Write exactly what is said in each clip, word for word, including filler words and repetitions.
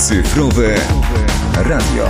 Cyfrowe Radio.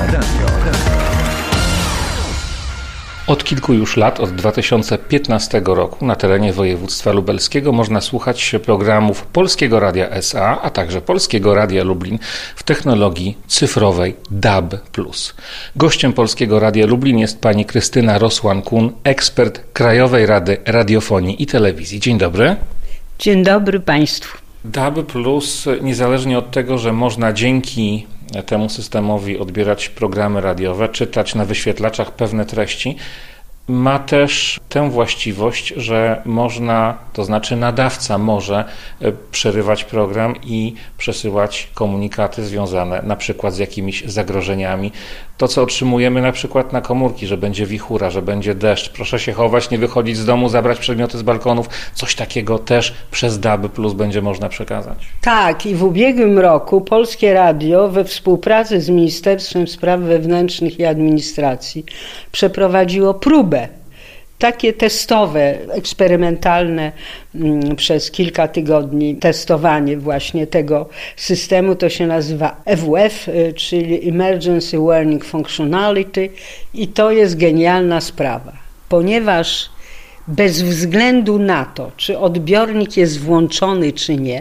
Od kilku już lat, od dwa tysiące piętnastego roku na terenie województwa lubelskiego można słuchać programów Polskiego Radia S A, a także Polskiego Radia Lublin w technologii cyfrowej D A B plus. Gościem Polskiego Radia Lublin jest pani Krystyna Rosłan-Kun, ekspert Krajowej Rady Radiofonii i Telewizji. Dzień dobry. Dzień dobry Państwu. D A B plus, niezależnie od tego, że można dzięki temu systemowi odbierać programy radiowe, czytać na wyświetlaczach pewne treści, ma też tę właściwość, że można, to znaczy nadawca może przerywać program i przesyłać komunikaty związane na przykład z jakimiś zagrożeniami. To, co otrzymujemy na przykład na komórki, że będzie wichura, że będzie deszcz, proszę się chować, nie wychodzić z domu, zabrać przedmioty z balkonów, coś takiego też przez D A B plus będzie można przekazać. Tak, i w ubiegłym roku Polskie Radio we współpracy z Ministerstwem Spraw Wewnętrznych i Administracji przeprowadziło próbę, takie testowe, eksperymentalne m, przez kilka tygodni testowanie właśnie tego systemu. To się nazywa E W F, czyli Emergency Warning Functionality, i to jest genialna sprawa, ponieważ bez względu na to, czy odbiornik jest włączony, czy nie,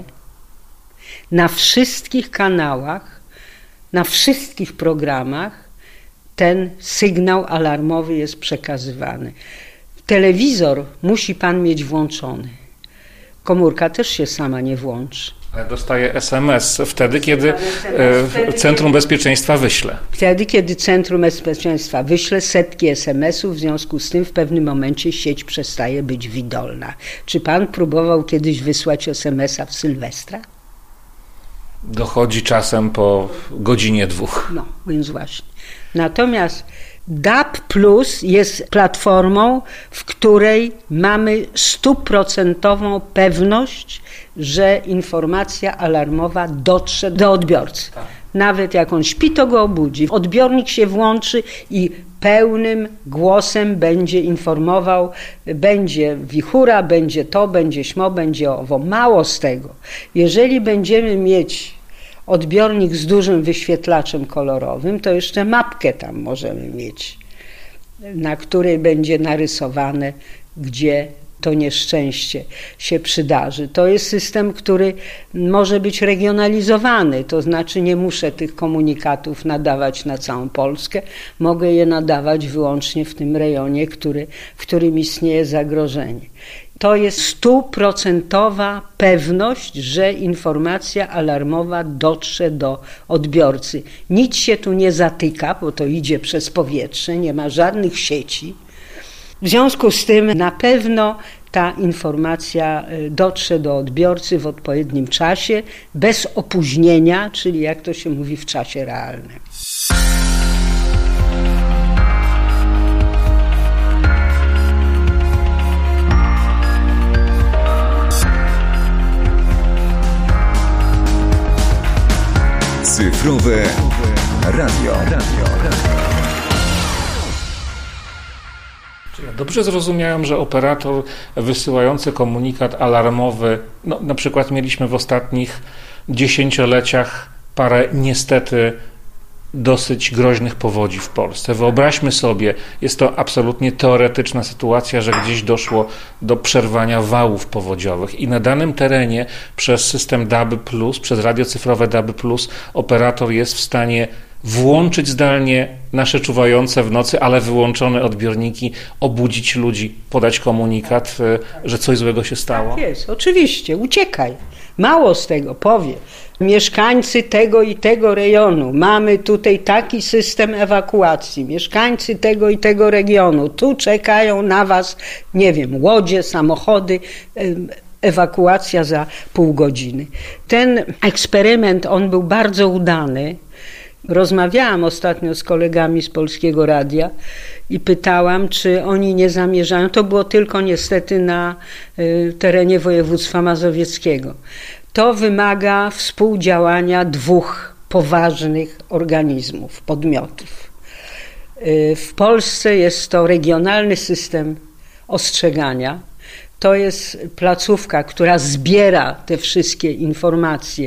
na wszystkich kanałach, na wszystkich programach ten sygnał alarmowy jest przekazywany. Telewizor musi pan mieć włączony. Komórka też się sama nie włączy. Ale dostaje S M S wtedy, kiedy Centrum Bezpieczeństwa wyśle. Wtedy, kiedy Centrum Bezpieczeństwa wyśle setki es em esów, w związku z tym w pewnym momencie sieć przestaje być wydolna. Czy pan próbował kiedyś wysłać es em esa w Sylwestra? Dochodzi czasem po godzinie dwóch. No, więc właśnie. Natomiast D A B plus jest platformą, w której mamy stuprocentową pewność, że informacja alarmowa dotrze do odbiorcy. Tak. Nawet jak on śpi, to go obudzi. Odbiornik się włączy i pełnym głosem będzie informował, będzie wichura, będzie to, będzie śmo, będzie owo. Mało z tego. Jeżeli będziemy mieć odbiornik z dużym wyświetlaczem kolorowym, to jeszcze mapkę tam możemy mieć, na której będzie narysowane, gdzie to nieszczęście się przydarzy. To jest system, który może być regionalizowany, to znaczy nie muszę tych komunikatów nadawać na całą Polskę, mogę je nadawać wyłącznie w tym rejonie, który, w którym istnieje zagrożenie. To jest stuprocentowa pewność, że informacja alarmowa dotrze do odbiorcy. Nic się tu nie zatyka, bo to idzie przez powietrze, nie ma żadnych sieci. W związku z tym na pewno ta informacja dotrze do odbiorcy w odpowiednim czasie, bez opóźnienia, czyli jak to się mówi w czasie realnym. Cyfrowe Radio. Dobrze zrozumiałem, że operator wysyłający komunikat alarmowy, no, na przykład mieliśmy w ostatnich dziesięcioleciach parę niestety dosyć groźnych powodzi w Polsce. Wyobraźmy sobie, jest to absolutnie teoretyczna sytuacja, że gdzieś doszło do przerwania wałów powodziowych i na danym terenie przez system D A B plus, przez radio cyfrowe D A B plus operator jest w stanie włączyć zdalnie nasze czuwające w nocy, ale wyłączone odbiorniki, obudzić ludzi, podać komunikat, że coś złego się stało? Tak jest, oczywiście, uciekaj. Mało z tego, powie. Mieszkańcy tego i tego rejonu, mamy tutaj taki system ewakuacji, mieszkańcy tego i tego regionu, tu czekają na was, nie wiem, łodzie, samochody, ewakuacja za pół godziny. Ten eksperyment, on był bardzo udany. Rozmawiałam ostatnio z kolegami z Polskiego Radia i pytałam, czy oni nie zamierzają, to było tylko niestety na y, terenie województwa mazowieckiego. To wymaga współdziałania dwóch poważnych organizmów, podmiotów. Y, w Polsce jest to regionalny system ostrzegania. To jest placówka, która zbiera te wszystkie informacje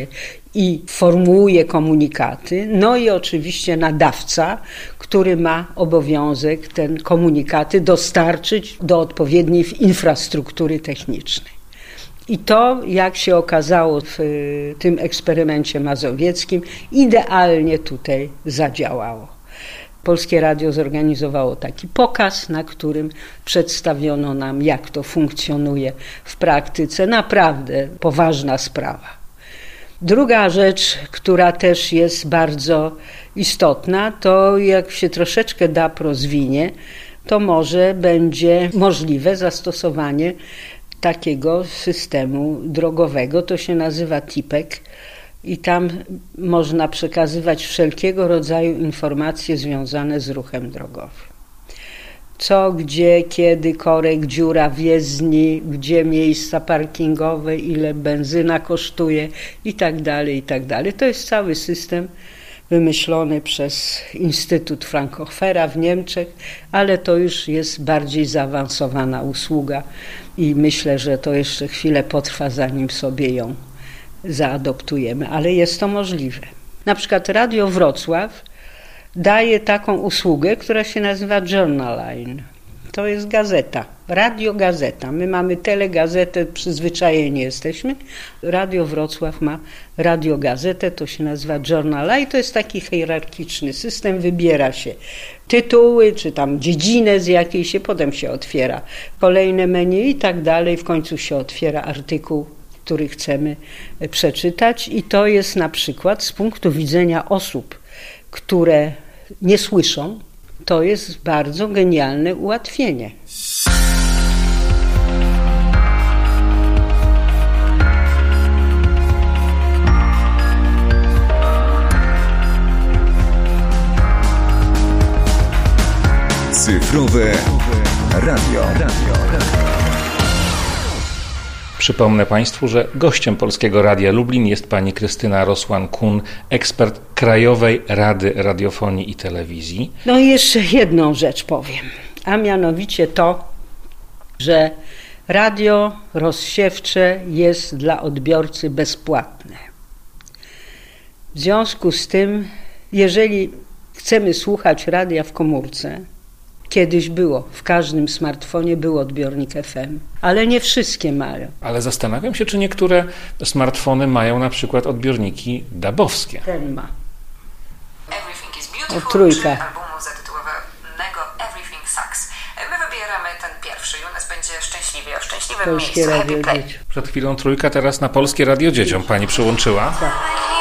i formułuje komunikaty, no i oczywiście nadawca, który ma obowiązek ten komunikaty dostarczyć do odpowiedniej infrastruktury technicznej. I to, jak się okazało w tym eksperymencie mazowieckim, idealnie tutaj zadziałało. Polskie Radio zorganizowało taki pokaz, na którym przedstawiono nam, jak to funkcjonuje w praktyce. Naprawdę poważna sprawa. Druga rzecz, która też jest bardzo istotna, to jak się troszeczkę D A B rozwinie, to może będzie możliwe zastosowanie takiego systemu drogowego. To się nazywa T I P E C i tam można przekazywać wszelkiego rodzaju informacje związane z ruchem drogowym. Co, gdzie, kiedy, korek, dziura w jezdni, gdzie miejsca parkingowe, ile benzyna kosztuje i tak dalej, i tak dalej. To jest cały system wymyślony przez Instytut Fraunhofera w Niemczech, ale to już jest bardziej zaawansowana usługa i myślę, że to jeszcze chwilę potrwa, zanim sobie ją zaadoptujemy, ale jest to możliwe. Na przykład Radio Wrocław daje taką usługę, która się nazywa Journaline. To jest gazeta, radiogazeta. My mamy telegazetę, przyzwyczajeni jesteśmy. Radio Wrocław ma radiogazetę, to się nazywa Journaline. To jest taki hierarchiczny system, wybiera się tytuły, czy tam dziedzinę, z jakiej się potem się otwiera kolejne menu i tak dalej. W końcu się otwiera artykuł, który chcemy przeczytać i to jest na przykład z punktu widzenia osób, które nie słyszą, to jest bardzo genialne ułatwienie. Cyfrowe radio. Przypomnę Państwu, że gościem Polskiego Radia Lublin jest pani Krystyna Rosłan-Kun, ekspert Krajowej Rady Radiofonii i Telewizji. No i jeszcze jedną rzecz powiem, a mianowicie to, że radio rozsiewcze jest dla odbiorcy bezpłatne. W związku z tym, jeżeli chcemy słuchać radia w komórce, kiedyś było, w każdym smartfonie był odbiornik F M, ale nie wszystkie mają. Ale zastanawiam się, czy niektóre smartfony mają na przykład odbiorniki dabowskie. Ten ma. O, trójka. Albumu zatytułowanego Everything Sucks. My wybieramy ten pierwszy i u nas będzie szczęśliwie o szczęśliwym Polskie miejscu. Radio Happy Play. Dzieci. Przed chwilą trójka, teraz na Polskie Radio Dzieciom pani przyłączyła. Tak.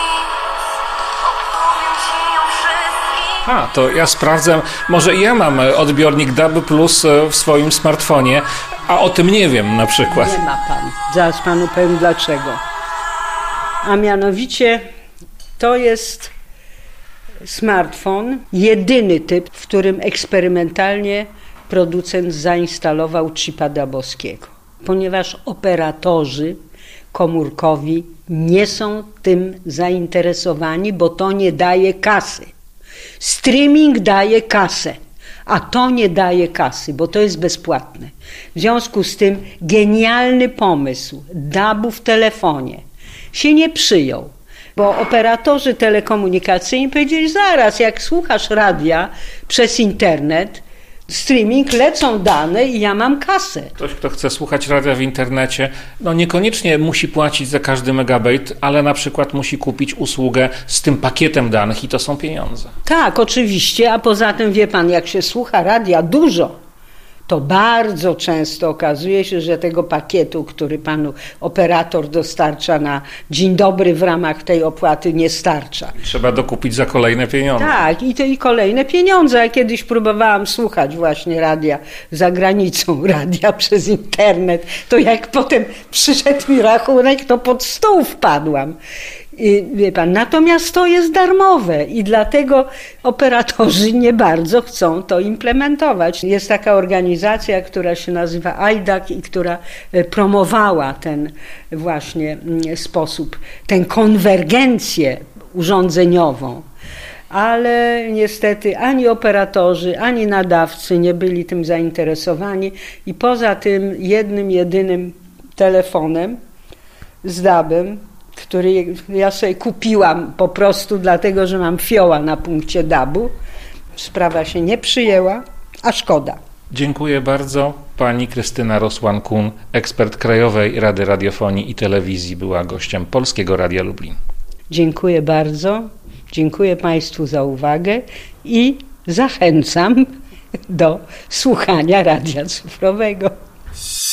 A, to ja sprawdzam, może ja mam odbiornik D A B plus w swoim smartfonie, a o tym nie wiem na przykład. Nie ma pan. Zaraz panu powiem dlaczego. A mianowicie to jest smartfon, jedyny typ, w którym eksperymentalnie producent zainstalował chipa dabowskiego, ponieważ operatorzy komórkowi nie są tym zainteresowani, bo to nie daje kasy. Streaming daje kasę, a to nie daje kasy, bo to jest bezpłatne. W związku z tym genialny pomysł D A B-u w telefonie się nie przyjął, bo operatorzy telekomunikacyjni powiedzieli, zaraz jak słuchasz radia przez internet, streaming, lecą dane i ja mam kasę. Ktoś, kto chce słuchać radia w internecie, no niekoniecznie musi płacić za każdy megabajt, ale na przykład musi kupić usługę z tym pakietem danych i to są pieniądze. Tak, oczywiście, a poza tym wie pan, jak się słucha radia dużo, to bardzo często okazuje się, że tego pakietu, który panu operator dostarcza na dzień dobry w ramach tej opłaty, nie starcza. Trzeba dokupić za kolejne pieniądze. Tak, i to i kolejne pieniądze. Ja kiedyś próbowałam słuchać właśnie radia za granicą, radia przez internet. To jak potem przyszedł mi rachunek, to pod stół wpadłam. I, wie pan, natomiast to jest darmowe i dlatego operatorzy nie bardzo chcą to implementować. Jest taka organizacja, która się nazywa I D A C i która promowała ten właśnie sposób, tę konwergencję urządzeniową. Ale niestety ani operatorzy, ani nadawcy nie byli tym zainteresowani i poza tym jednym, jedynym telefonem z D A B-em który ja sobie kupiłam po prostu dlatego, że mam fioła na punkcie dabu. Sprawa się nie przyjęła, a szkoda. Dziękuję bardzo. Pani Krystyna Rosłan-Kun, ekspert Krajowej Rady Radiofonii i Telewizji, była gościem Polskiego Radia Lublin. Dziękuję bardzo. Dziękuję Państwu za uwagę i zachęcam do słuchania radia cyfrowego.